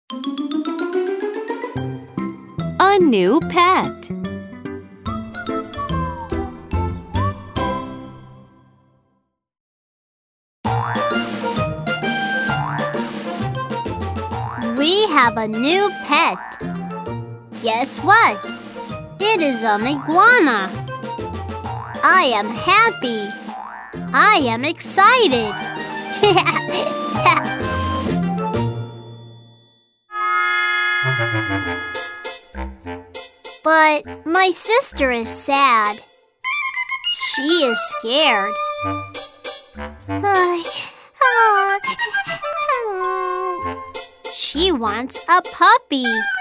A new pet. We have a new pet. Guess what? It is an iguana. I am happy. I am excited. But my sister is sad. She is scared. She wants a puppy.